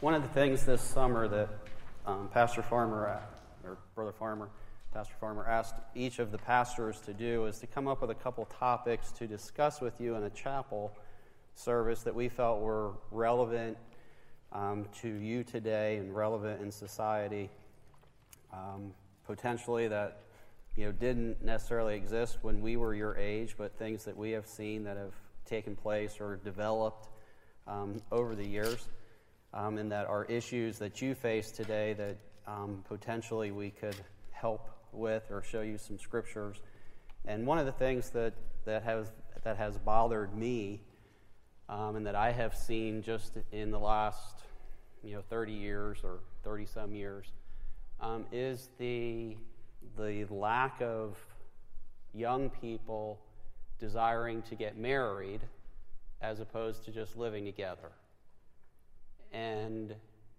One of the things this summer that Pastor Farmer asked each of the pastors to do is to come up with a couple topics to discuss with you in a chapel service that we felt were relevant to you today and relevant in society, potentially that didn't necessarily exist when we were your age, but things that we have seen that have taken place or developed over the years, and that are issues that you face today that potentially we could help with or show you some scriptures. And one of the things that has bothered me, and that I have seen just in the last 30 years or 30-some years, is the lack of young people desiring to get married as opposed to just living together. And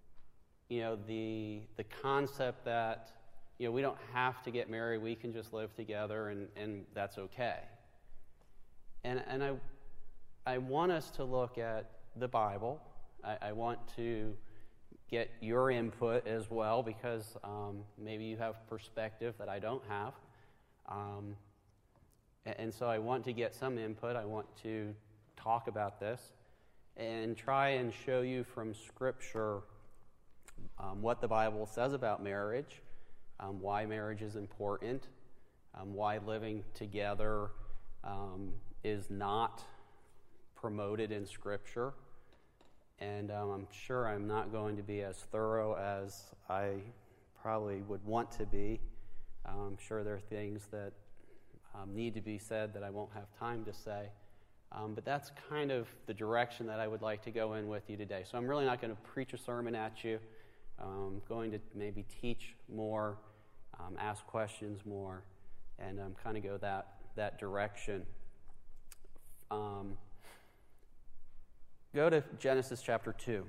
the concept that we don't have to get married, we can just live together and that's okay. And I want us to look at the Bible. I want to get your input as well, because maybe you have perspective that I don't have. And so I want to get some input. I want to talk about this and try and show you from Scripture what the Bible says about marriage, why marriage is important, why living together is not promoted in Scripture. And I'm sure I'm not going to be as thorough as I probably would want to be. I'm sure there are things that need to be said that I won't have time to say. But that's kind of the direction that I would like to go in with you today. So I'm really not going to preach a sermon at you. I'm going to maybe teach more, ask questions more, and kind of go that direction. Go to Genesis chapter 2.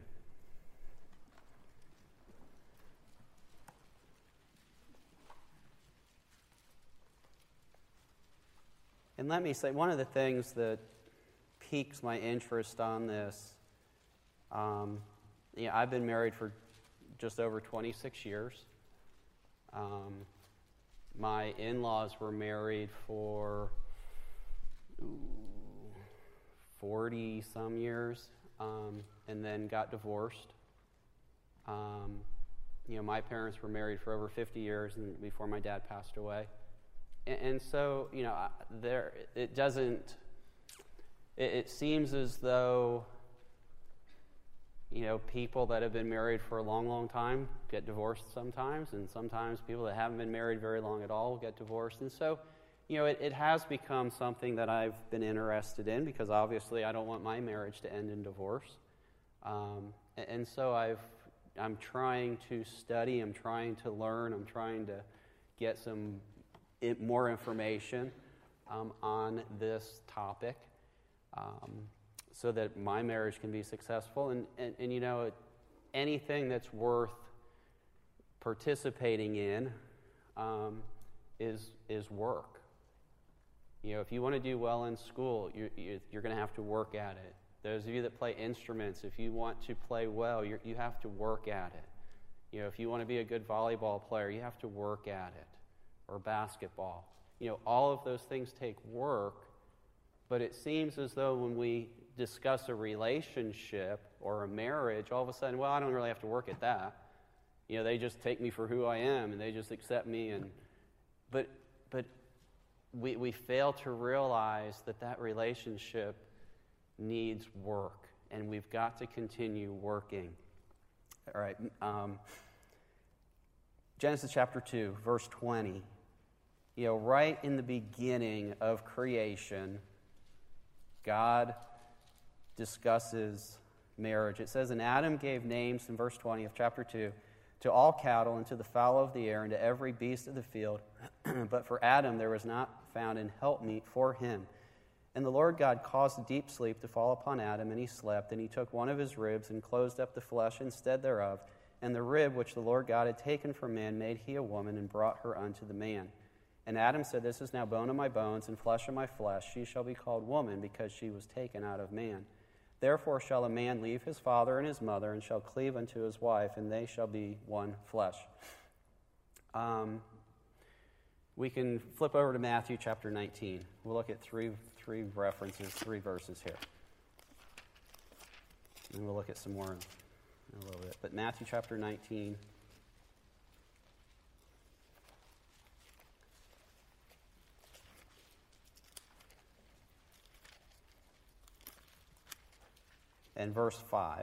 And let me say, one of the things that piques my interest on this, I've been married for just over 26 years. My in-laws were married for 40-some years, and then got divorced. My parents were married for over 50 years and before my dad passed away. And so, it seems as though, people that have been married for a long, long time get divorced sometimes, and sometimes people that haven't been married very long at all get divorced. And so, it has become something that I've been interested in, because obviously I don't want my marriage to end in divorce. And so I'm trying to study, I'm trying to learn, I'm trying to get some more information on this topic, so that my marriage can be successful. And anything that's worth participating in is work. If you want to do well in school, you're going to have to work at it. Those of you that play instruments, if you want to play well, you have to work at it. If you want to be a good volleyball player, you have to work at it, or basketball. All of those things take work, but it seems as though when we discuss a relationship or a marriage, all of a sudden, well, I don't really have to work at that. They just take me for who I am, and they just accept me. But we fail to realize that relationship needs work, and we've got to continue working. All right. Genesis chapter 2, verse 20. Right in the beginning of creation, God discusses marriage. It says, "And Adam gave names," in verse 20 of chapter 2, "to all cattle and to the fowl of the air and to every beast of the field. But for Adam there was not found an helpmeet for him. And the Lord God caused a deep sleep to fall upon Adam, and he slept. And he took one of his ribs and closed up the flesh instead thereof. And the rib which the Lord God had taken from man made he a woman, and brought her unto the man. And Adam said, This is now bone of my bones and flesh of my flesh. She shall be called woman, because she was taken out of man. Therefore shall a man leave his father and his mother, and shall cleave unto his wife, and they shall be one flesh. We can flip over to Matthew chapter 19. We'll look at three references, 3 verses here. And we'll look at some more in a little bit. But Matthew chapter 19. And verse 5.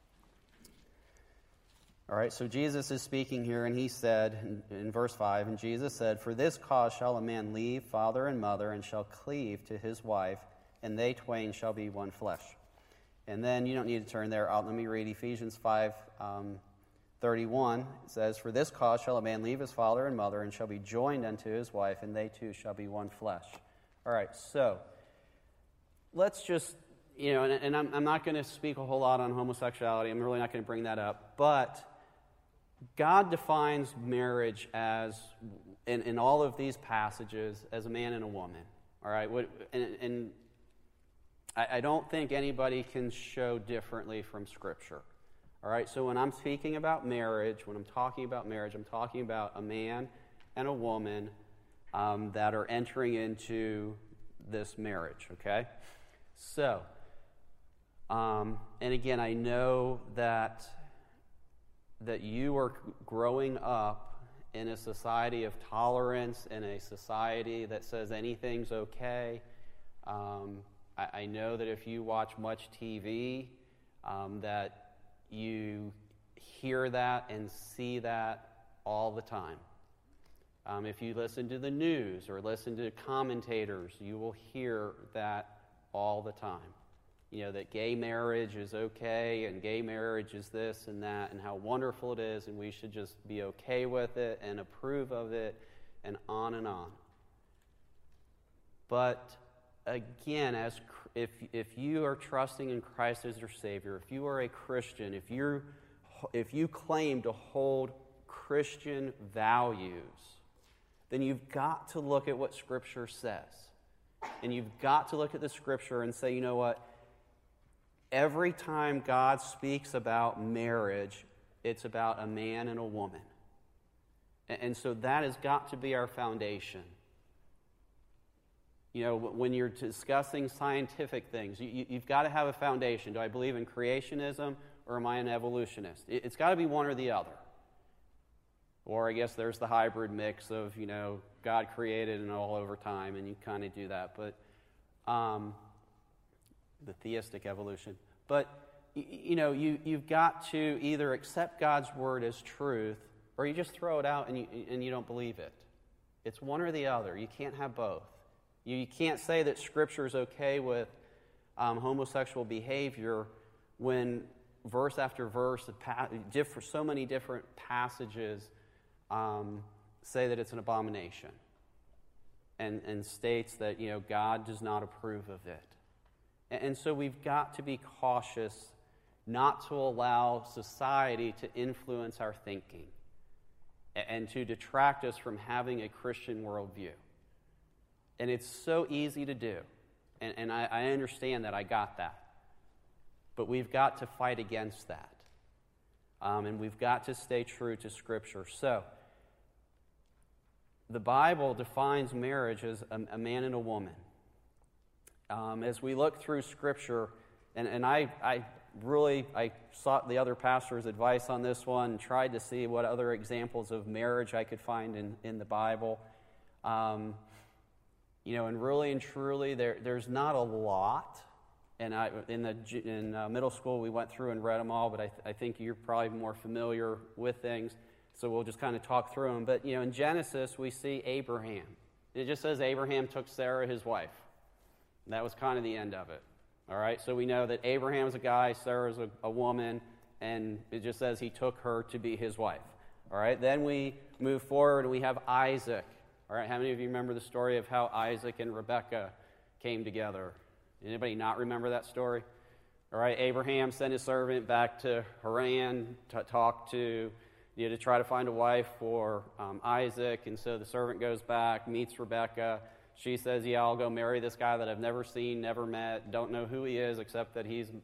All right, so Jesus is speaking here, and he said, in verse 5, and Jesus said, For this cause shall a man leave father and mother, and shall cleave to his wife, and they twain shall be one flesh. And then, you don't need to turn there. Let me read Ephesians 5:31. It says, For this cause shall a man leave his father and mother, and shall be joined unto his wife, and they two shall be one flesh. All right, so let's just, and I'm not going to speak a whole lot on homosexuality. I'm really not going to bring that up. But God defines marriage as, in all of these passages, as a man and a woman. All right? And I don't think anybody can show differently from Scripture. All right? So when I'm speaking about marriage, when I'm talking about marriage, I'm talking about a man and a woman that are entering into this marriage. Okay? So, and again, I know that you are growing up in a society of tolerance, in a society that says anything's okay. I know that if you watch much TV, that you hear that and see that all the time. If you listen to the news or listen to commentators, you will hear that all the time. That gay marriage is okay, and gay marriage is this and that, and how wonderful it is, and we should just be okay with it and approve of it, and on and on. But again, if you are trusting in Christ as your Savior, if you are a Christian, if you claim to hold Christian values, then you've got to look at what Scripture says. And you've got to look at the Scripture and say, you know what? Every time God speaks about marriage, it's about a man and a woman. And so that has got to be our foundation. When you're discussing scientific things, you've got to have a foundation. Do I believe in creationism, or am I an evolutionist? It's got to be one or the other. Or I guess there's the hybrid mix of, God created and all over time, and you kind of do that. But the theistic evolution. But, you've got to either accept God's word as truth, or you just throw it out and you don't believe it. It's one or the other. You can't have both. You can't say that Scripture is okay with homosexual behavior when verse after verse, so many different passages say that it's an abomination and states that, God does not approve of it. And so we've got to be cautious not to allow society to influence our thinking and to detract us from having a Christian worldview. And it's so easy to do. And I understand that. I got that. But we've got to fight against that. And we've got to stay true to Scripture. So, the Bible defines marriage as a man and a woman. As we look through Scripture, and I sought the other pastor's advice on this one, and tried to see what other examples of marriage I could find in the Bible. And really and truly, there's not a lot. And in middle school, we went through and read them all, but I think you're probably more familiar with things, so we'll just kind of talk through them. But, in Genesis, we see Abraham. It just says Abraham took Sarah, his wife. And that was kind of the end of it. All right, so we know that Abraham's a guy, Sarah's a woman, and it just says he took her to be his wife. All right, then we move forward and we have Isaac. All right, how many of you remember the story of how Isaac and Rebekah came together? Anybody not remember that story? All right, Abraham sent his servant back to Haran to talk to, to try to find a wife for Isaac. And so the servant goes back, meets Rebekah. She says, yeah, I'll go marry this guy that I've never seen, never met, don't know who he is except that he's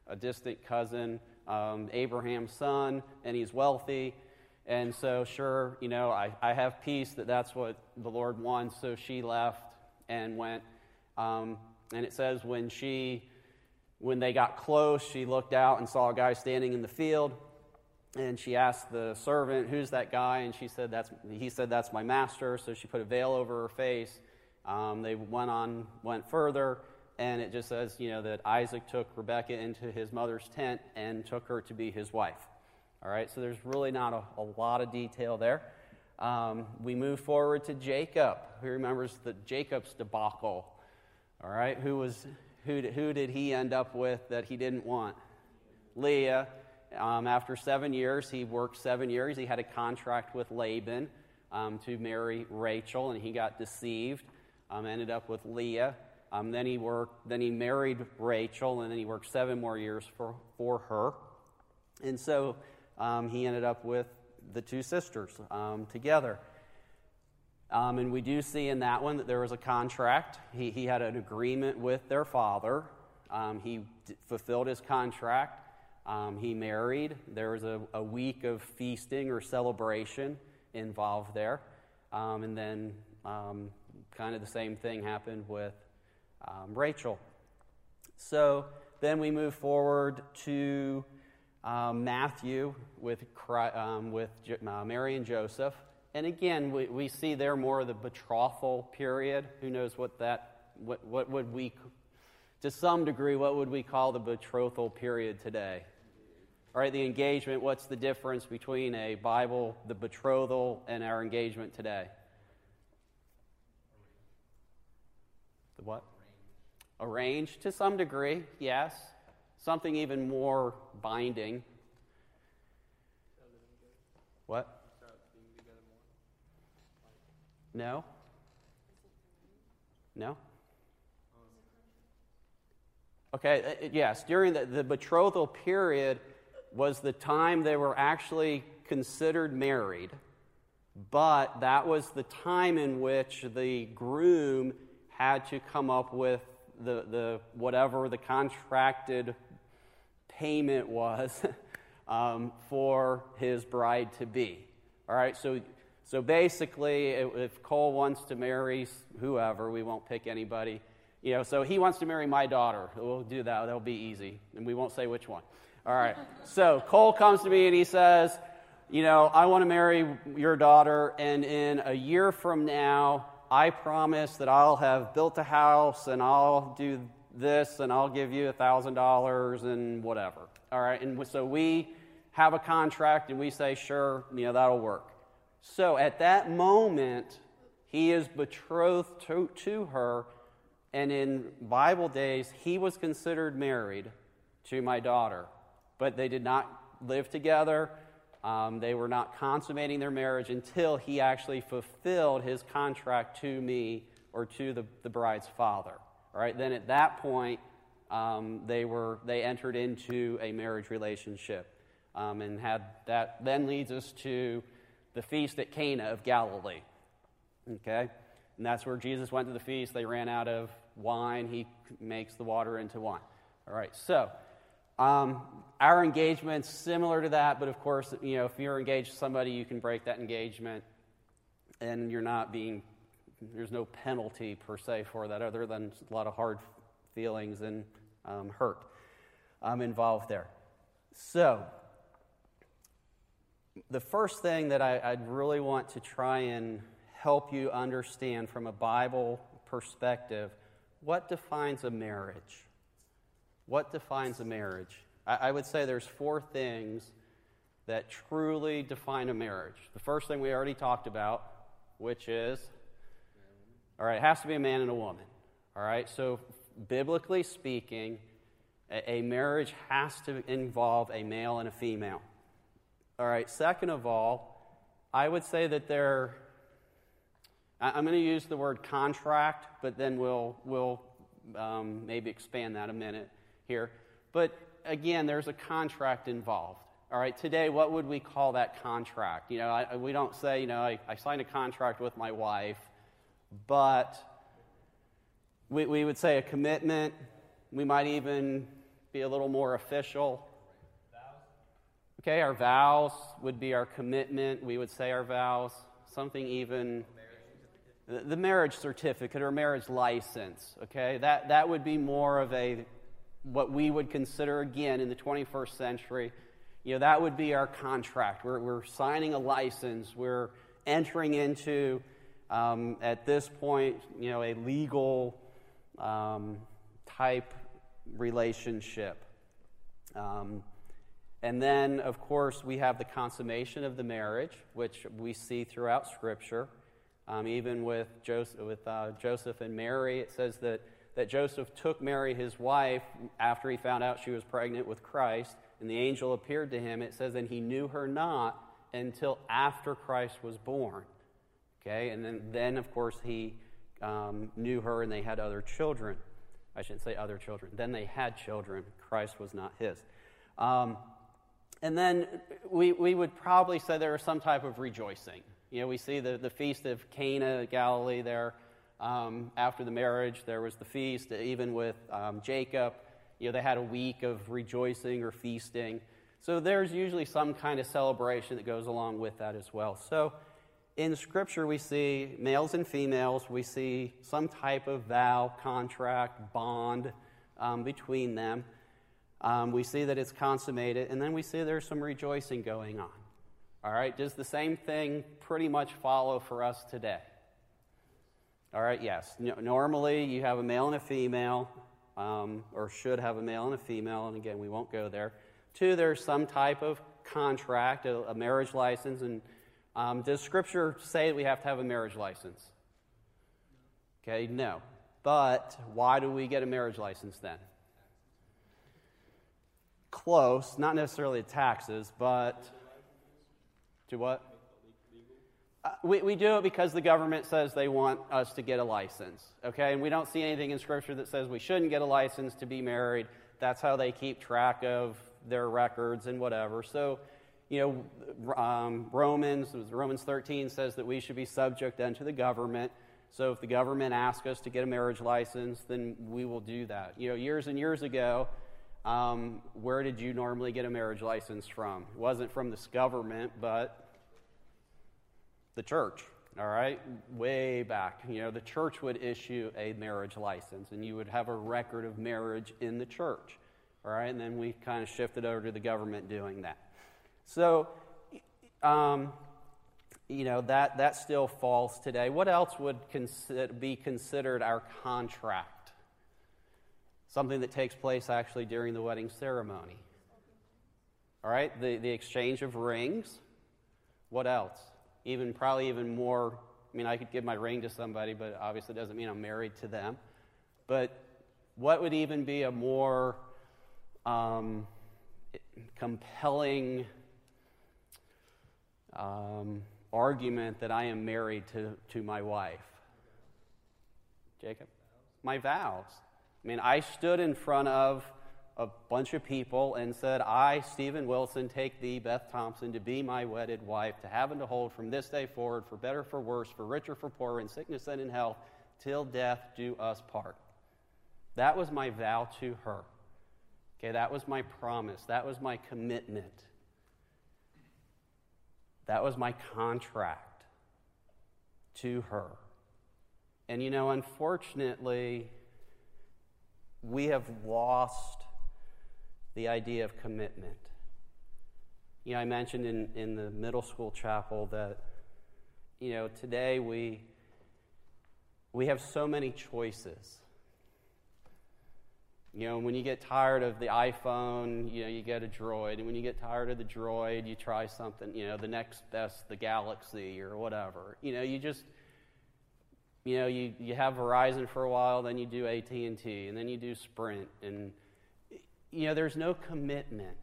a distant cousin, Abraham's son, and he's wealthy. And so, sure, I have peace that that's what the Lord wants. So she left and went. And it says when they got close, she looked out and saw a guy standing in the field. And she asked the servant, "Who's that guy?" And he said, "That's my master." So she put a veil over her face. They went further. And it just says, that Isaac took Rebekah into his mother's tent and took her to be his wife. All right, so there's really not a lot of detail there. We move forward to Jacob. Who remembers the Jacob's debacle? All right, who did he end up with that he didn't want? Leah. After 7 years, he worked 7 years. He had a contract with Laban to marry Rachel, and he got deceived. Ended up with Leah. Then he married Rachel, and then he worked 7 more years for her. And so he ended up with the 2 sisters together. And we do see in that one that there was a contract. He had an agreement with their father. He fulfilled his contract. He married. There was a week of feasting or celebration involved there. And then kind of the same thing happened with Rachel. So then we move forward to Matthew with Mary and Joseph. And again, we see there more of the betrothal period. Who knows what would we, to some degree, what would we call the betrothal period today? All right, the engagement, what's the difference between the betrothal, and our engagement today? The what? Arranged to some degree, yes. Something even more binding. What? No? No? Okay, yes. During the betrothal period was the time they were actually considered married, but that was the time in which the groom had to come up with the whatever the contracted payment was for his bride to be. All right, so basically, if Cole wants to marry whoever, we won't pick anybody. So he wants to marry my daughter. We'll do that. That'll be easy, and we won't say which one. All right. So Cole comes to me and he says, I want to marry your daughter, and in a year from now, I promise that I'll have built a house and I'll do this and I'll give you $1,000 and whatever. All right. And so we have a contract and we say, sure, that'll work. So at that moment, he is betrothed to her, and in Bible days, he was considered married to my daughter. But they did not live together. They were not consummating their marriage until he actually fulfilled his contract to me or to the bride's father. All right. Then at that point, they entered into a marriage relationship, and had that. Then leads us to the feast at Cana of Galilee. Okay, and that's where Jesus went to the feast. They ran out of wine. He makes the water into wine. All right. So. Our engagement's similar to that, but of course, if you're engaged to somebody, you can break that engagement, and there's no penalty per se for that, other than a lot of hard feelings and hurt involved there. So, the first thing that I'd really want to try and help you understand from a Bible perspective, what defines a marriage? What defines a marriage? I would say there's 4 things that truly define a marriage. The first thing we already talked about, which is, all right, it has to be a man and a woman. All right, so biblically speaking, a marriage has to involve a male and a female. All right, second of all, I would say that I'm going to use the word contract, but then we'll maybe expand that a minute here. But again, there's a contract involved. All right, today, what would we call that contract? We don't say, I signed a contract with my wife, but we would say a commitment. We might even be a little more official. Okay, our vows would be our commitment. We would say our vows. Something even, the marriage certificate or marriage license. Okay, that would be more of what we would consider, again, in the 21st century. That would be our contract. We're signing a license. We're entering into, at this point, a legal type relationship. And then, of course, we have the consummation of the marriage, which we see throughout Scripture. Even with Joseph and Mary, it says that Joseph took Mary, his wife, after he found out she was pregnant with Christ, and the angel appeared to him. It says, and he knew her not until after Christ was born. Okay, and then of course, he knew her, and they had other children. I shouldn't say other children. Then they had children. Christ was not his. And then we would probably say there was some type of rejoicing. We see the feast of Cana, Galilee there. After the marriage, there was the feast. Even with Jacob, they had a week of rejoicing or feasting. So there's usually some kind of celebration that goes along with that as well. So in Scripture, we see males and females. We see some type of vow, contract, bond between them. We see that it's consummated, and then we see there's some rejoicing going on. All right, does the same thing pretty much follow for us today? All right, yes. Normally, you have a male and a female, or should have a male and a female, and again, we won't go there. 2, there's some type of contract, a marriage license, and does Scripture say that we have to have a marriage license? Okay, no. But why do we get a marriage license then? Close, not necessarily taxes, but to what? We do it because the government says they want us to get a license, okay? And we don't see anything in Scripture that says we shouldn't get a license to be married. That's how they keep track of their records and whatever. So, Romans 13 says that we should be subject unto the government. So if the government asks us to get a marriage license, then we will do that. Years and years ago, where did you normally get a marriage license from? It wasn't from this government, but the church, all right? Way back. The church would issue a marriage license, and you would have a record of marriage in the church, all right? And then we kind of shifted over to the government doing that. So, that still falls today. What else would be considered our contract? Something that takes place actually during the wedding ceremony. All right, the exchange of rings. What else? Probably even more. I could give my ring to somebody, but obviously it doesn't mean I'm married to them. But what would even be a more compelling argument that I am married to my wife? Jacob? My vows. I stood in front of a bunch of people and said, I, Stephen Wilson, take thee, Beth Thompson, to be my wedded wife, to have and to hold from this day forward, for better, for worse, for richer, for poorer, in sickness and in health, till death do us part. That was my vow to her. Okay, that was my promise. That was my commitment. That was my contract to her. And unfortunately, we have lost the idea of commitment. I mentioned in the middle school chapel that, today we have so many choices. When you get tired of the iPhone, you get a Droid. And when you get tired of the Droid, you try something, the next best, the Galaxy or whatever. You have Verizon for a while, then you do AT&T, and then you do Sprint, and there's no commitment.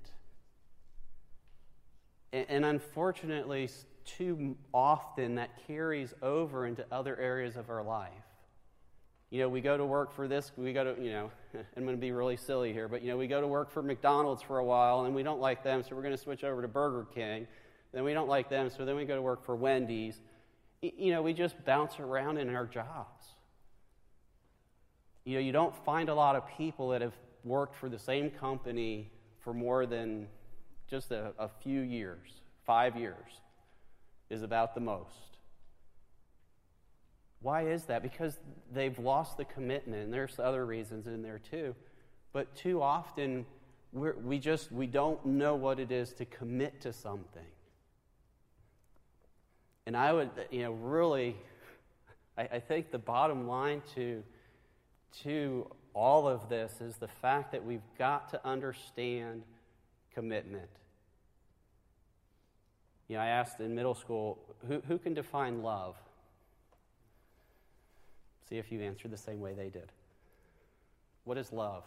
And unfortunately, too often that carries over into other areas of our life. We go to work for this, I'm going to be really silly here, but we go to work for McDonald's for a while, and we don't like them, so we're going to switch over to Burger King. Then we don't like them, so then we go to work for Wendy's. We just bounce around in our jobs. You don't find a lot of people that have worked for the same company for more than just a few years, 5 years, is about the most. Why is that? Because they've lost the commitment, and there's other reasons in there too. But too often, we don't know what it is to commit to something. And I would, really, I think the bottom line to all of this is the fact that we've got to understand commitment. I asked in middle school, who can define love? See if you answered the same way they did. What is love?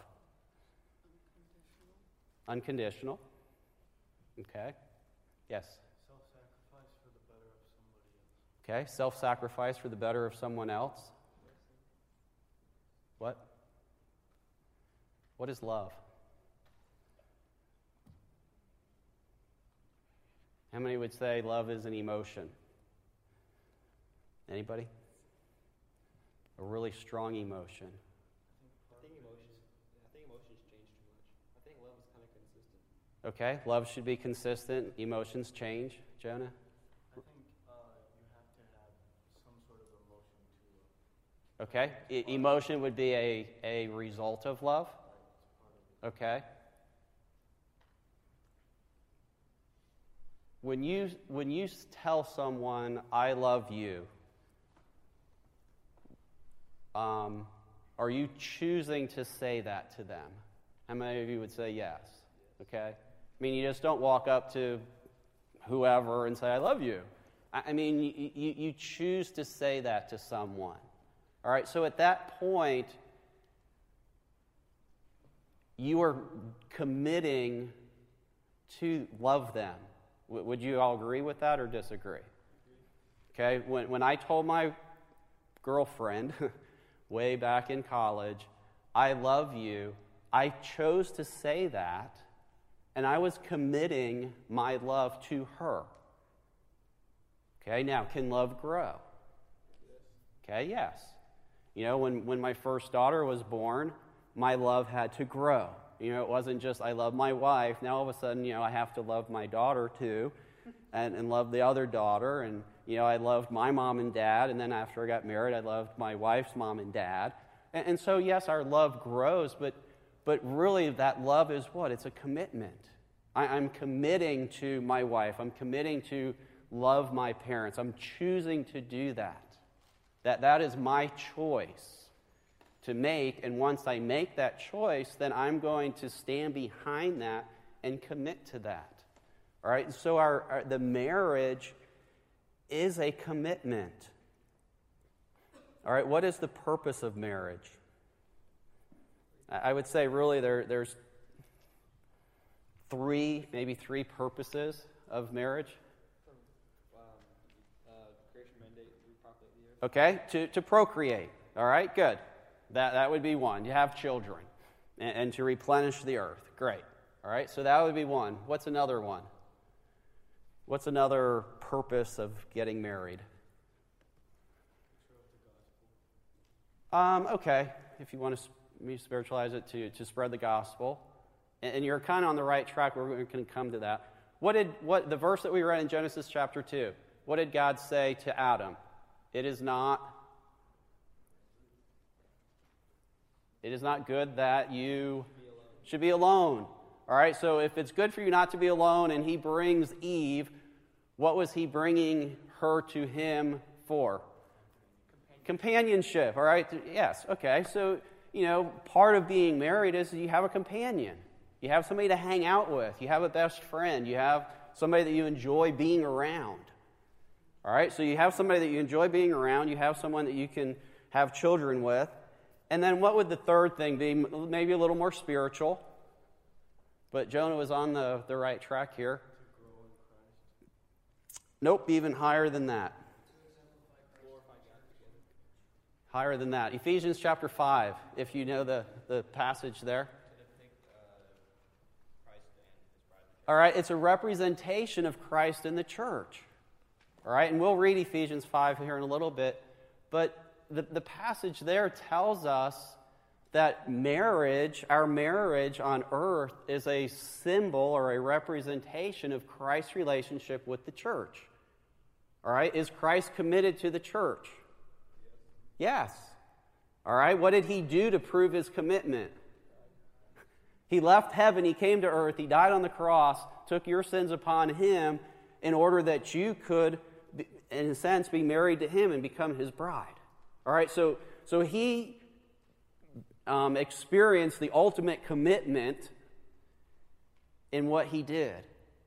Unconditional. Okay. Yes. Self-sacrifice for the better of somebody else. Okay. Self-sacrifice for the better of someone else. What? What is love? How many would say love is an emotion? Anybody? A really strong emotion. I think emotions change too much. I think love is kind of consistent. Okay, love should be consistent. Emotions change. Jonah? I think you have to have some sort of emotion to Okay, emotion would be a result of love. Okay. When you tell someone, I love you, are you choosing to say that to them? How many of you would say yes? Okay. I mean, you just don't walk up to whoever and say, I love you. I mean, you choose to say that to someone. All right, so at that point, you are committing to love them. Would you all agree with that or disagree? Okay, when I told my girlfriend way back in college, I love you, I chose to say that, and I was committing my love to her. Okay, now, can love grow? Okay, yes. When my first daughter was born, my love had to grow. It wasn't just I love my wife. Now all of a sudden, I have to love my daughter too, and love the other daughter. And, I loved my mom and dad. And then after I got married, I loved my wife's mom and dad. And so, yes, our love grows, but really that love is what? It's a commitment. I'm committing to my wife. I'm committing to love my parents. I'm choosing to do that. That is my choice to make, and once I make that choice, then I'm going to stand behind that and commit to that. All right, so the marriage is a commitment. All right, what is the purpose of marriage? I would say really there's maybe three purposes of marriage. Creation mandate, repopulate the earth. Okay, to procreate. All right, good. That would be one. You have children and to replenish the earth. Great. All right, so that would be one. What's another one? What's another purpose of getting married? Okay, if you want to spiritualize it, to spread the gospel. And you're kind of on the right track. We're going to come to that. What the verse that we read in Genesis chapter 2, what did God say to Adam? It is not good that you should be alone. All right, so if it's good for you not to be alone, and he brings Eve, what was he bringing her to him for? Companionship, all right? Yes, okay. So, part of being married is you have a companion. You have somebody to hang out with. You have a best friend. You have somebody that you enjoy being around. All right, so you have somebody that you enjoy being around. You have someone that you can have children with. And then what would the third thing be? Maybe a little more spiritual. But Jonah was on the right track here. Nope, even higher than that. Higher than that. Ephesians chapter 5, if you know the passage there. All right, it's a representation of Christ in the church. All right, and we'll read Ephesians 5 here in a little bit. But the passage there tells us that marriage, our marriage on earth, is a symbol or a representation of Christ's relationship with the church. All right? Is Christ committed to the church? Yes. All right? What did he do to prove his commitment? He left heaven, he came to earth, he died on the cross, took your sins upon him in order that you could, in a sense, be married to him and become his bride. All right? So he experienced the ultimate commitment in what he did.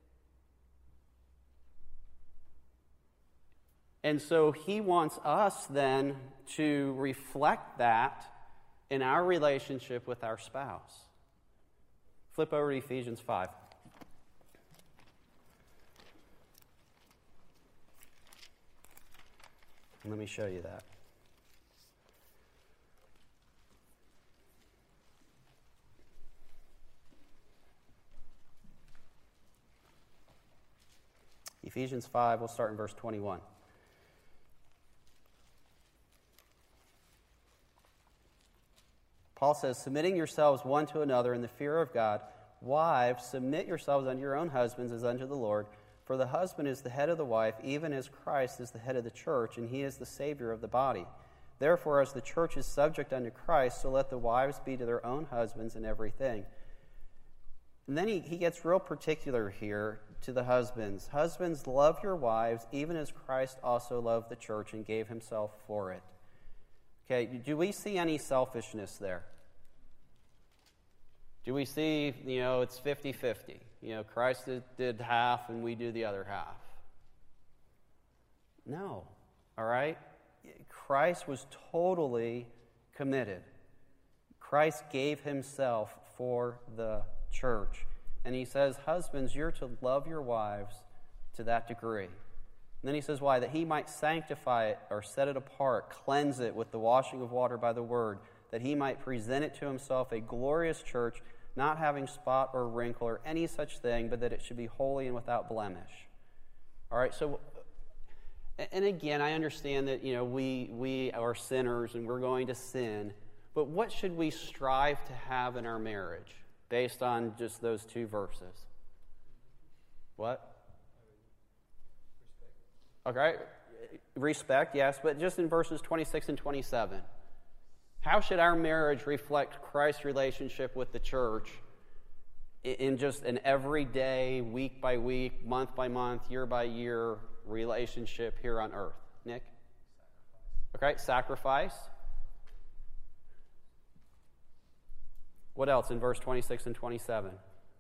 And so he wants us then to reflect that in our relationship with our spouse. Flip over to Ephesians 5. And let me show you that. Ephesians 5, we'll start in verse 21. Paul says, submitting yourselves one to another in the fear of God, wives, submit yourselves unto your own husbands as unto the Lord. For the husband is the head of the wife, even as Christ is the head of the church, and he is the Savior of the body. Therefore, as the church is subject unto Christ, so let the wives be to their own husbands in everything. And then he gets real particular here to the husbands. Husbands, love your wives, even as Christ also loved the church and gave himself for it. Okay, do we see any selfishness there? Do we see, it's 50-50? Christ did half and we do the other half. No, all right? Christ was totally committed. Christ gave himself for the church. And he says, husbands, you're to love your wives to that degree. And then he says, why? That he might sanctify it or set it apart, cleanse it with the washing of water by the word, that he might present it to himself a glorious church, not having spot or wrinkle or any such thing, but that it should be holy and without blemish. All right, so, and again, I understand that, we are sinners and we're going to sin, but what should we strive to have in our marriage based on just those two verses? What? Okay, respect, yes, but just in verses 26 and 27. How should our marriage reflect Christ's relationship with the church in just an everyday, week by week, month by month, year by year relationship here on earth? Nick? Okay, sacrifice. What else in verse 26 and 27?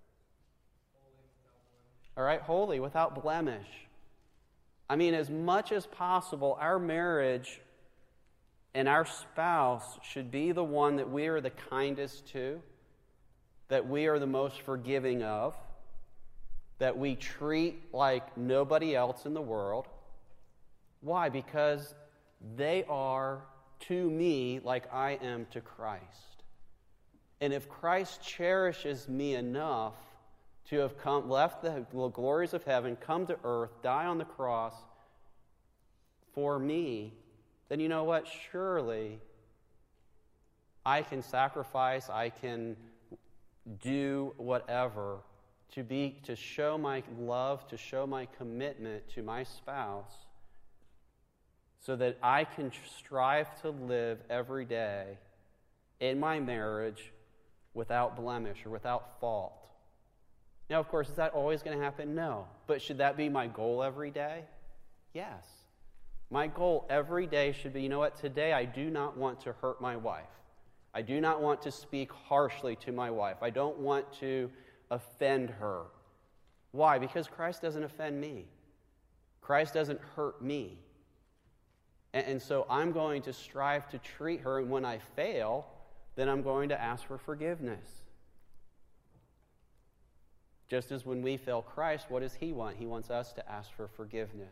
All right, holy, without blemish. I mean, as much as possible, our marriage and our spouse should be the one that we are the kindest to, that we are the most forgiving of, that we treat like nobody else in the world. Why? Because they are to me like I am to Christ. And if Christ cherishes me enough to have left the glories of heaven, come to earth, die on the cross for me, then you know what? Surely I can sacrifice, I can do whatever to show my love, to show my commitment to my spouse, so that I can strive to live every day in my marriage without blemish or without fault. Now, of course, is that always going to happen? No. But should that be my goal every day? Yes. My goal every day should be, you know what, today I do not want to hurt my wife. I do not want to speak harshly to my wife. I don't want to offend her. Why? Because Christ doesn't offend me. Christ doesn't hurt me. And so I'm going to strive to treat her, and when I fail, then I'm going to ask for forgiveness. Just as when we fail Christ, what does he want? He wants us to ask for forgiveness.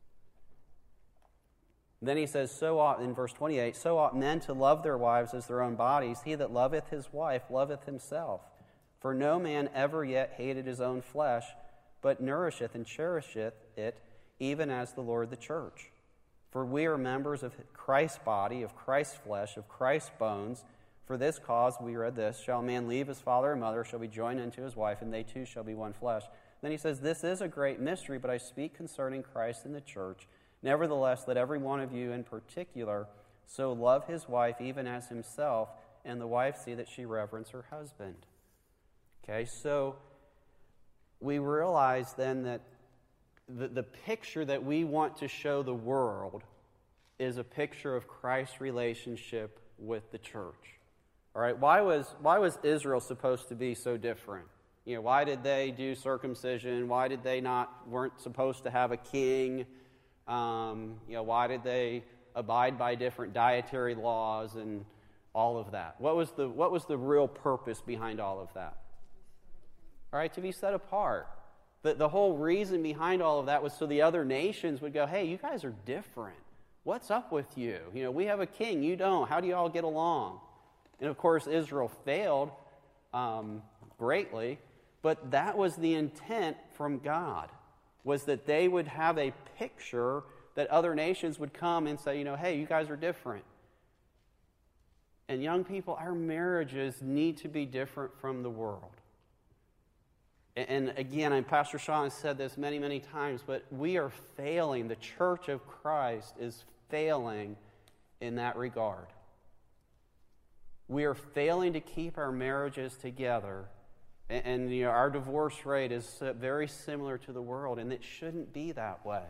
Then he says, in verse 28, so ought men to love their wives as their own bodies. He that loveth his wife loveth himself. For no man ever yet hated his own flesh, but nourisheth and cherisheth it, even as the Lord the church. For we are members of Christ's body, of Christ's flesh, of Christ's bones. For this cause, we read this, shall a man leave his father and mother, shall be joined unto his wife, and they two shall be one flesh. Then he says, this is a great mystery, but I speak concerning Christ and the church. Nevertheless, let every one of you in particular so love his wife even as himself, and the wife see that she reverence her husband. Okay, so we realize then that the picture that we want to show the world is a picture of Christ's relationship with the church. All right, why was Israel supposed to be so different? Why did they do circumcision? Why did they weren't supposed to have a king? Why did they abide by different dietary laws and all of that? What was the real purpose behind all of that? All right, to be set apart. The whole reason behind all of that was so the other nations would go, hey, you guys are different. What's up with you? We have a king, you don't. How do you all get along? And of course, Israel failed greatly, but that was the intent from God, was that they would have a picture that other nations would come and say, hey, you guys are different. And young people, our marriages need to be different from the world. And again, Pastor Sean has said this many, many times, but we are failing. The Church of Christ is failing in that regard. We are failing to keep our marriages together. And our divorce rate is very similar to the world, and it shouldn't be that way.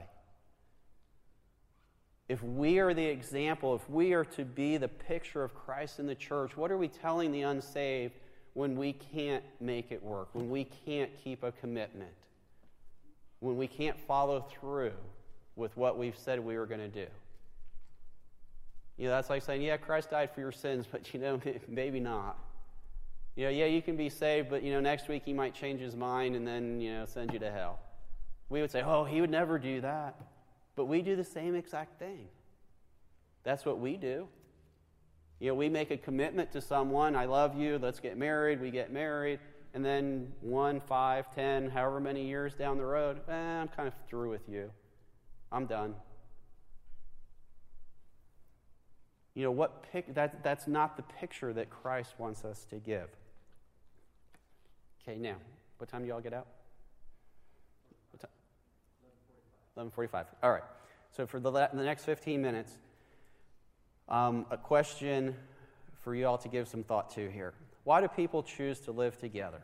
If we are the example, if we are to be the picture of Christ in the church, what are we telling the unsaved when we can't make it work, when we can't keep a commitment, when we can't follow through with what we've said we were going to do? That's like saying, yeah, Christ died for your sins, but maybe not. Yeah, you can be saved, but next week he might change his mind and then send you to hell. We would say, oh, he would never do that. But we do the same exact thing. That's what we do. We make a commitment to someone. I love you. Let's get married. We get married. And then 1, 5, 10, however many years down the road, I'm kind of through with you. I'm done. That's not the picture that Christ wants us to give. Okay, now, what time do y'all get out? 11:45. All right. So for the next 15 minutes, a question for you all to give some thought to here. Why do people choose to live together?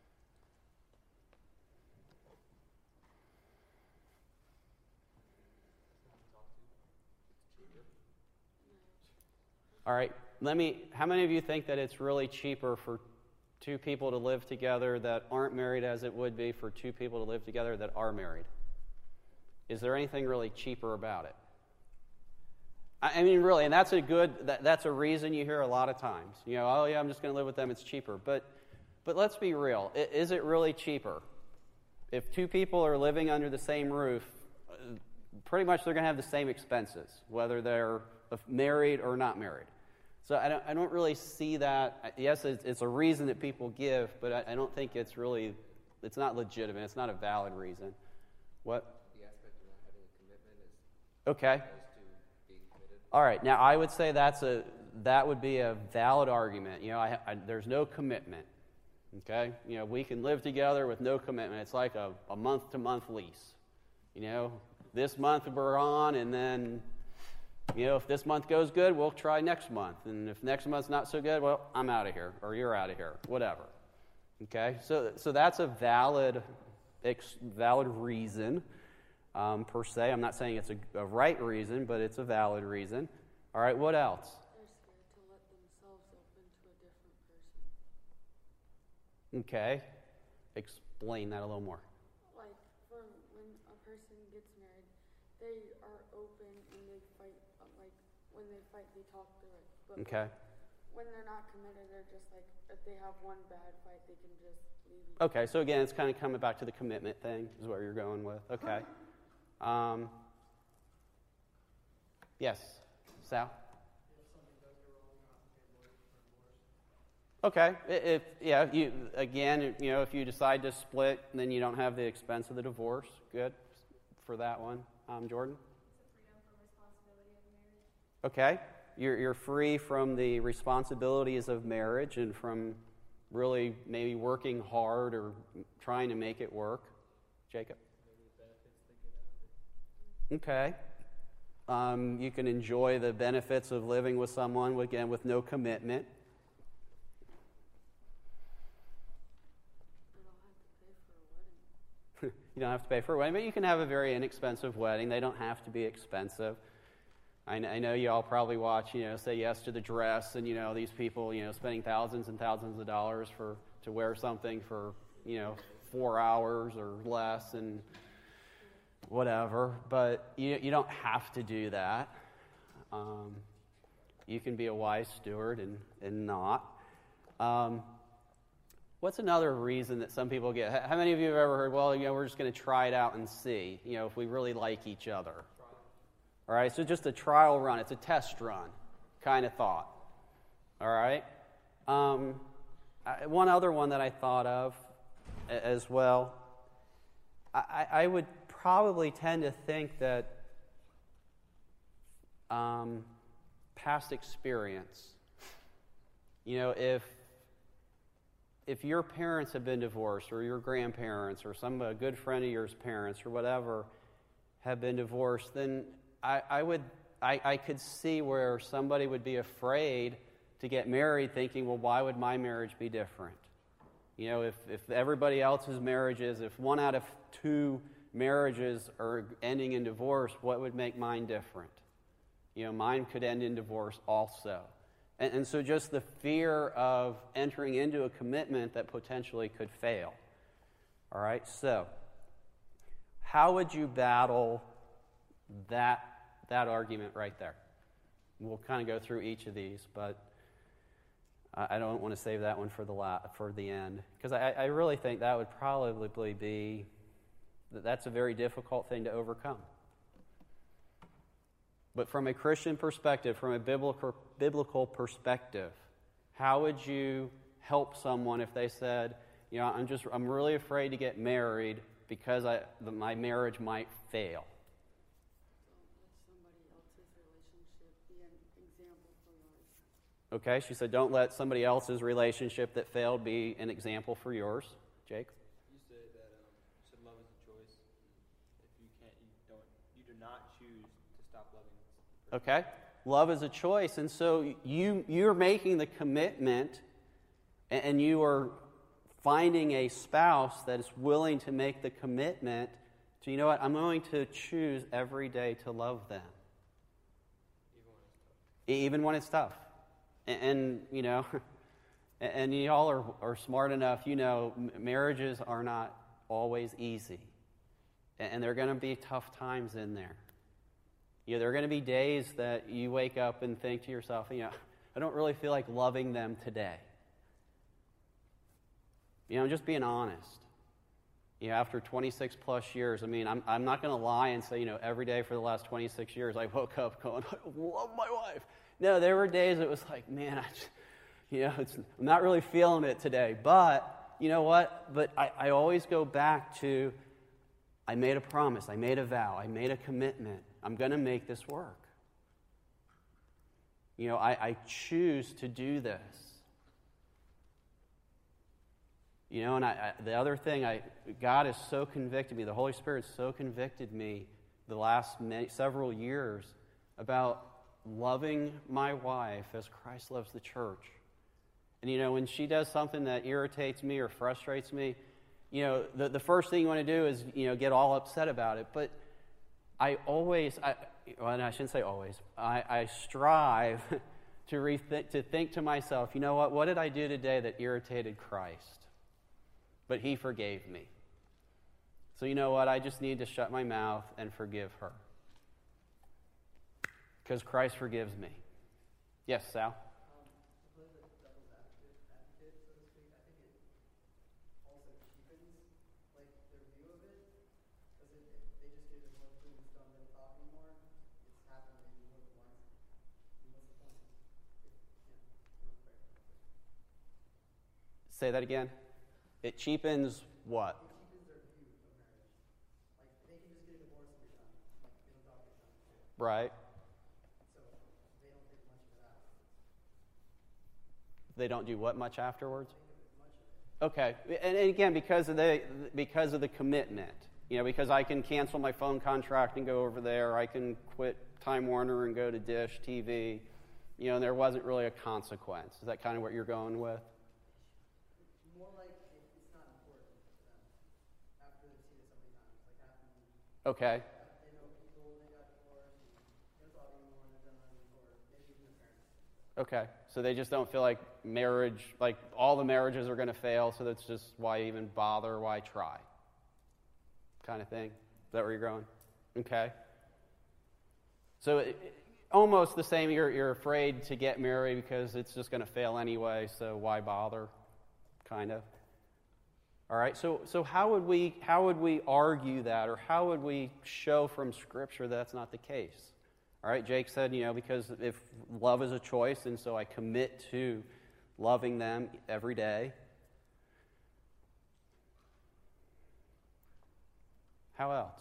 All right. How many of you think that it's really cheaper for two people to live together that aren't married as it would be for two people to live together that are married? Is there anything really cheaper about it? I mean, really, and that's a reason you hear a lot of times. Oh yeah, I'm just going to live with them, it's cheaper. But let's be real. Is it really cheaper? If two people are living under the same roof, pretty much they're going to have the same expenses, whether they're married or not married. So I don't really see that. Yes, it's a reason that people give, but I don't think it's not legitimate. It's not a valid reason. What? The aspect of not having a commitment is okay. opposed to being committed. All right. Now, I would say that would be a valid argument. There's no commitment. Okay? We can live together with no commitment. It's like a month-to-month lease. This month we're on, and then if this month goes good, we'll try next month. And if next month's not so good, well, I'm out of here, or you're out of here, whatever. Okay? So that's a valid reason, per se. I'm not saying it's a right reason, but it's a valid reason. All right, what else? They're scared to let themselves open to a different person. Okay. Explain that a little more. Like, for when a person gets married, they are open and they fight. Like, when they fight, they talk through it. But Okay. when they're not committed, they're just like, if they have one bad fight, they can just leave. Okay, so again, it's kind of coming back to the commitment thing, is what you're going with. Okay. Yes, Sal? If something does go wrong, you have to pay Okay, if you decide to split, then you don't have the expense of the divorce. Good for that one. Jordan? It's a freedom from responsibility of marriage. Okay. You're free from the responsibilities of marriage and from really maybe working hard or trying to make it work. Jacob? Okay. You can enjoy the benefits of living with someone, again, with no commitment. You don't have to pay for a wedding, but you can have a very inexpensive wedding. They don't have to be expensive. I know you all probably watch, Say Yes to the Dress, and, these people, spending thousands and thousands of dollars to wear something for, 4 hours or less and whatever. But you don't have to do that. You can be a wise steward and not. What's another reason that some people get? How many of you have ever heard, well, we're just going to try it out and see, if we really like each other? All right, so just a trial run. It's a test run kind of thought. All right? One other one that I thought of as well, I would probably tend to think that past experience, if your parents have been divorced, or your grandparents, or a good friend of yours' parents, or whatever, have been divorced, then I could see where somebody would be afraid to get married, thinking, well, why would my marriage be different? If everybody else's marriages, if 1 out of 2 marriages are ending in divorce, what would make mine different? Mine could end in divorce also. And so just the fear of entering into a commitment that potentially could fail. All right, so how would you battle that argument right there? We'll kind of go through each of these, but I don't want to save that one for the end, because I really think that would probably be, that's a very difficult thing to overcome. But from a Christian perspective, from a biblical perspective, how would you help someone if they said, I'm really afraid to get married because my marriage might fail? Okay, she said, don't let somebody else's relationship that failed be an example for yours. Jake? You said that love is a choice. If you can't, you do not choose to stop loving. Okay, love is a choice, and so you're making the commitment, and you are finding a spouse that is willing to make the commitment to, I'm going to choose every day to love them. Even when it's tough. And and y'all are smart enough, marriages are not always easy. And there are going to be tough times in there. There are going to be days that you wake up and think to yourself, I don't really feel like loving them today. Just being honest. After 26 plus years, I'm not going to lie and say, every day for the last 26 years I woke up going, I love my wife. No, there were days it was like, man, I'm not really feeling it today. But, you know what? But I always go back to, I made a promise, I made a vow, I made a commitment. I'm going to make this work. I choose to do this. And the other thing, God has so convicted me, the Holy Spirit so convicted me the last several years about loving my wife as Christ loves the church. And, when she does something that irritates me or frustrates me, the first thing you want to do is, get all upset about it. But I shouldn't say always. I strive to think to myself, what did I do today that irritated Christ? But he forgave me. So I just need to shut my mouth and forgive her. Because Christ forgives me. Yes, Sal? I believe that devil's advocate, so to speak, I think it also cheapens their view of it. Because if they just get more tombstone, don't talk anymore, it's happened maybe more than once. And what's the point? Say that again. It cheapens what? It cheapens their view of marriage. They can just get a divorce and be done. They don't talk it done. Right. So they don't think much of They don't do what much afterwards? Okay, and again, because of the commitment, because I can cancel my phone contract and go over there, I can quit Time Warner and go to Dish TV, and there wasn't really a consequence. Is that kind of what you're going with? More like it's not important to them after they've seen it so many times. Like after Okay. they know people, they got divorced, and it's all even more than done, or maybe even their parents. Okay, so they just don't feel like marriage, like all the marriages are going to fail, so that's just why even bother, why try? Kind of thing? Is that where you're going? Okay. So almost the same, you're afraid to get married because it's just going to fail anyway, so why bother? Kind of. All right, so how would we argue that, or how would we show from Scripture that's not the case? All right, Jake said, because if love is a choice, and so I commit to loving them every day. How else?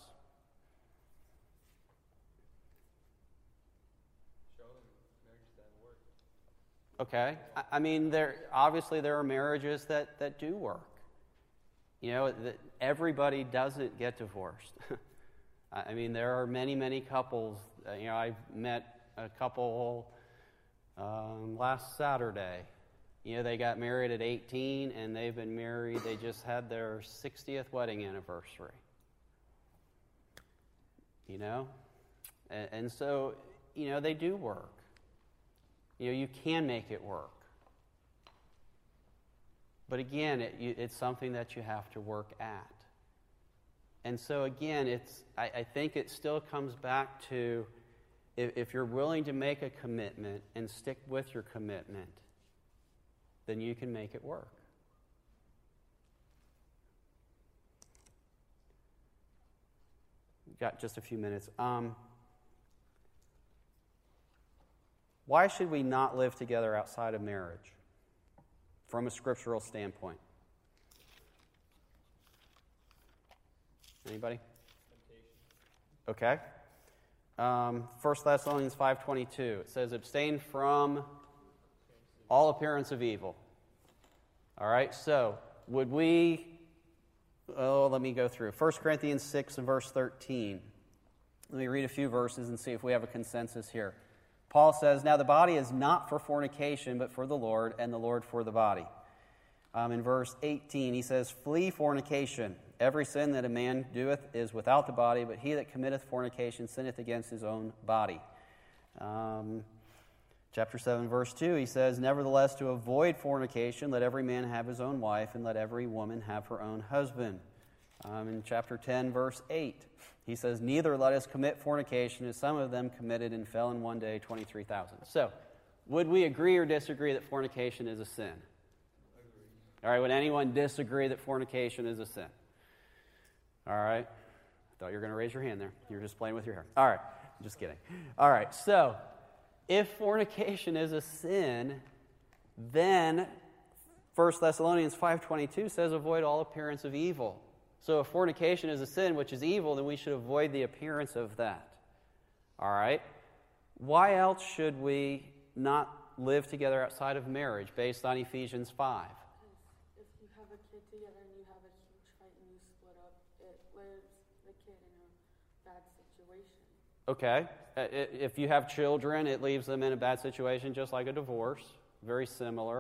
Show them marriages that work. Okay, I mean, there are marriages that do work. That everybody doesn't get divorced. I mean, there are many, many couples. I've met a couple last Saturday. They got married at 18, and they've been married. They just had their 60th wedding anniversary. And so, they do work. You can make it work. But again, it's something that you have to work at. And so again, I think it still comes back to if you're willing to make a commitment and stick with your commitment, then you can make it work. We've got just a few minutes. Why should we not live together outside of marriage from a scriptural standpoint? Anybody? Okay. 1 Thessalonians 5:22. It says, abstain from all appearance of evil. All right, so would we... let me go through. 1 Corinthians 6 and verse 13. Let me read a few verses and see if we have a consensus here. Paul says, now the body is not for fornication, but for the Lord, and the Lord for the body. In verse 18, he says, flee fornication. Every sin that a man doeth is without the body, but he that committeth fornication sinneth against his own body. Chapter 7, verse 2, he says, nevertheless, to avoid fornication, let every man have his own wife, and let every woman have her own husband. In chapter 10, verse 8, he says, neither let us commit fornication, as some of them committed and fell in one day 23,000. So, would we agree or disagree that fornication is a sin? All right, would anyone disagree that fornication is a sin? All right. I thought you were going to raise your hand there. You were just playing with your hair. All right. Just kidding. All right. So, if fornication is a sin, then 1 Thessalonians 5:22 says avoid all appearance of evil. So if fornication is a sin, which is evil, then we should avoid the appearance of that. All right? Why else should we not live together outside of marriage based on Ephesians 5? If you have a kid together and you have a huge fight and you split up, it leaves the kid in a bad situation. Okay. If you have children, it leaves them in a bad situation, just like a divorce. Very similar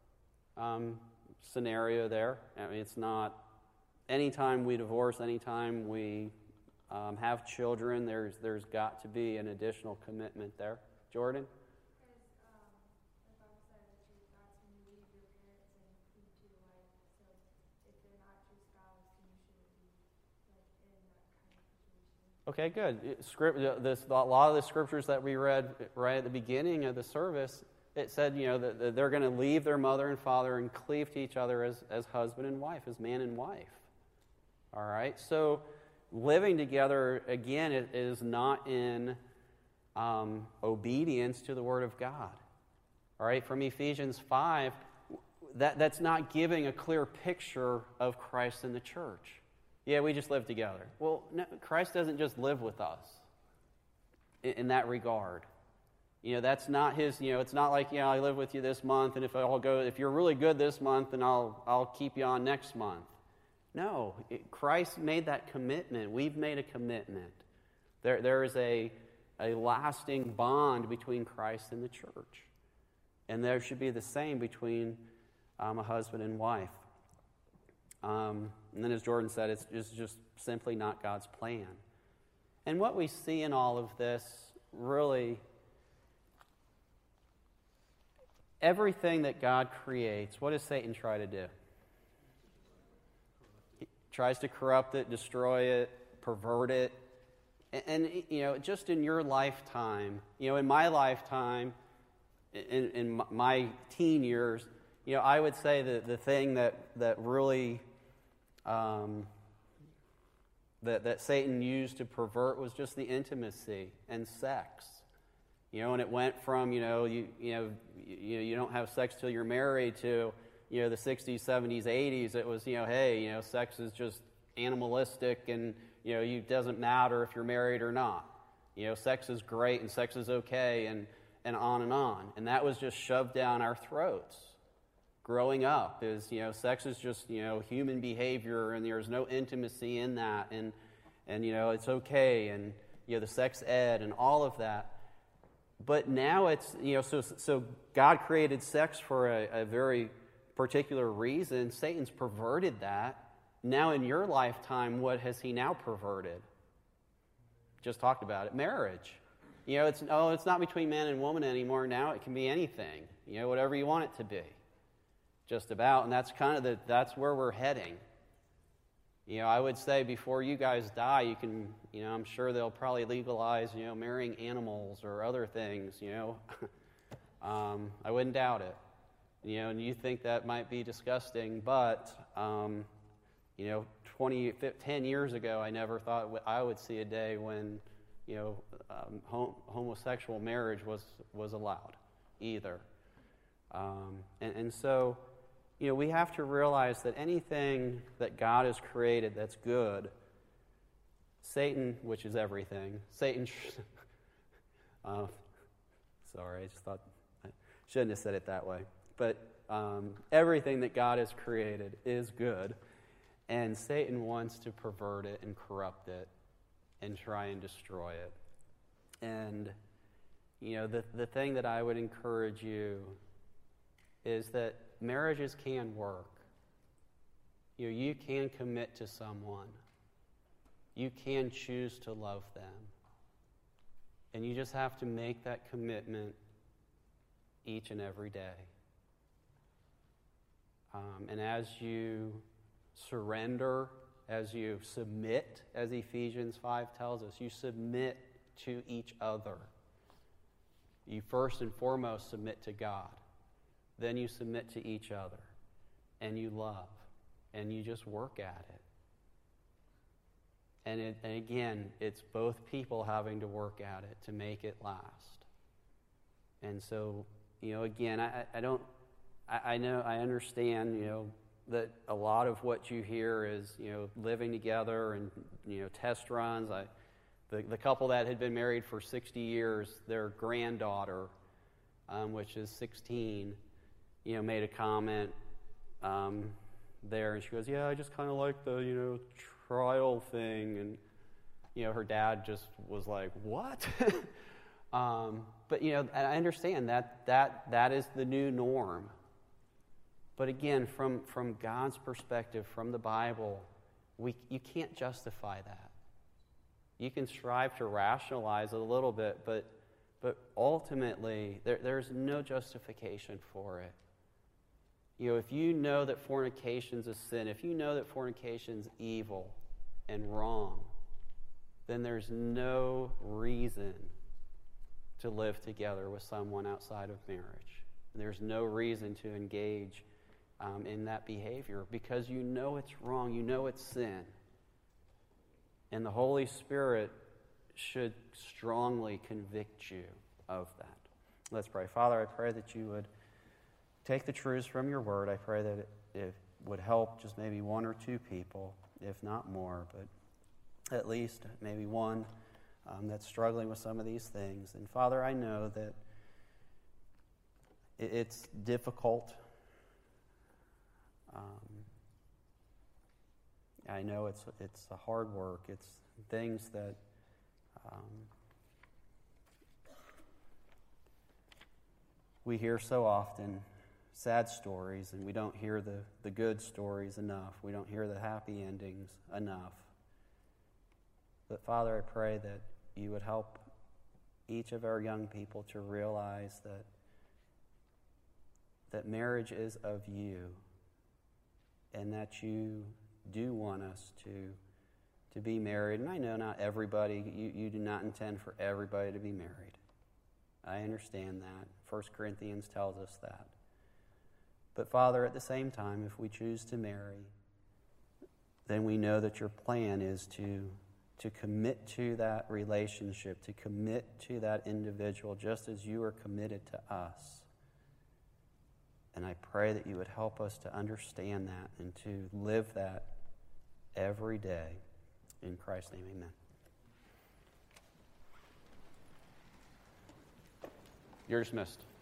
scenario there. I mean, it's not... Anytime we divorce, anytime we have children, there's got to be an additional commitment there. Jordan? The Bible says that you're not to leave your parents and cleave to your wife. So if they're not your spouse, then you shouldn't be in that kind of situation. Okay, good. A lot of the scriptures that we read right at the beginning of the service, it said, that they're going to leave their mother and father and cleave to each other as husband and wife, as man and wife. All right, so living together, again, is not in obedience to the Word of God. All right, from Ephesians 5, that's not giving a clear picture of Christ and the church. Yeah, we just live together. Well, no, Christ doesn't just live with us in that regard. That's not his, it's not like, I live with you this month, and if you're really good this month, then I'll keep you on next month. No, Christ made that commitment. We've made a commitment. There is a lasting bond between Christ and the church. And there should be the same between a husband and wife. And then as Jordan said, it's just simply not God's plan. And what we see in all of this, really, everything that God creates, what does Satan try to do? He tries to corrupt it, destroy it, pervert it. And just in your lifetime, in my lifetime, in my teen years, I would say that the thing that really that Satan used to pervert was just the intimacy and sex. And it went from you don't have sex till you're married to the 60s, 70s, 80s. It was hey, sex is just animalistic, and it doesn't matter if you're married or not. Sex is great and sex is okay, and on and on. And that was just shoved down our throats. Growing up is, sex is just, human behavior, and there's no intimacy in that, and it's okay, and, the sex ed and all of that. But now it's, so God created sex for a very particular reason. Satan's perverted that. Now in your lifetime, what has he now perverted? Just talked about it, marriage. It's not between man and woman anymore. Now it can be anything, whatever you want it to be. Just about, and that's kind of that's where we're heading. I would say before you guys die, you can, I'm sure they'll probably legalize, marrying animals or other things, I wouldn't doubt it. And you think that might be disgusting, but, 10 years ago, I never thought I would see a day when, homosexual marriage was allowed either. And so, we have to realize that anything that God has created that's good, Satan, which is everything, sorry, I just thought I shouldn't have said it that way, but everything that God has created is good, and Satan wants to pervert it and corrupt it and try and destroy it. And, the thing that I would encourage you is that marriages can work. You can commit to someone. You can choose to love them. And you just have to make that commitment each and every day. And as you surrender, as you submit, as Ephesians 5 tells us, you submit to each other. You first and foremost submit to God. Then you submit to each other, and you love, and you just work at it. And again, it's both people having to work at it to make it last. And so, again, I understand, that a lot of what you hear is, living together and, test runs. The couple that had been married for 60 years, their granddaughter, which is 16, made a comment there, and she goes, "Yeah, I just kind of like the, trial thing," and, her dad just was like, "What?" But, and I understand that is the new norm. But again, from God's perspective, from the Bible, you can't justify that. You can strive to rationalize it a little bit, but ultimately, there's no justification for it. If you know that fornication's a sin, if you know that fornication's evil and wrong, then there's no reason to live together with someone outside of marriage. There's no reason to engage in that behavior because you know it's wrong, you know it's sin. And the Holy Spirit should strongly convict you of that. Let's pray. Father, I pray that you would take the truths from your word. I pray that it would help just maybe one or two people, if not more, but at least maybe one that's struggling with some of these things. And Father, I know that It's difficult. I know it's a hard work. It's things that we hear so often, sad stories, and we don't hear the good stories enough. We don't hear the happy endings enough. But Father, I pray that you would help each of our young people to realize that marriage is of you, and that you do want us to be married. And I know not everybody, you do not intend for everybody to be married. I understand that. 1 Corinthians tells us that. But Father, at the same time, if we choose to marry, then we know that your plan is to commit to that relationship, to commit to that individual just as you are committed to us. And I pray that you would help us to understand that and to live that every day. In Christ's name, amen. You're dismissed.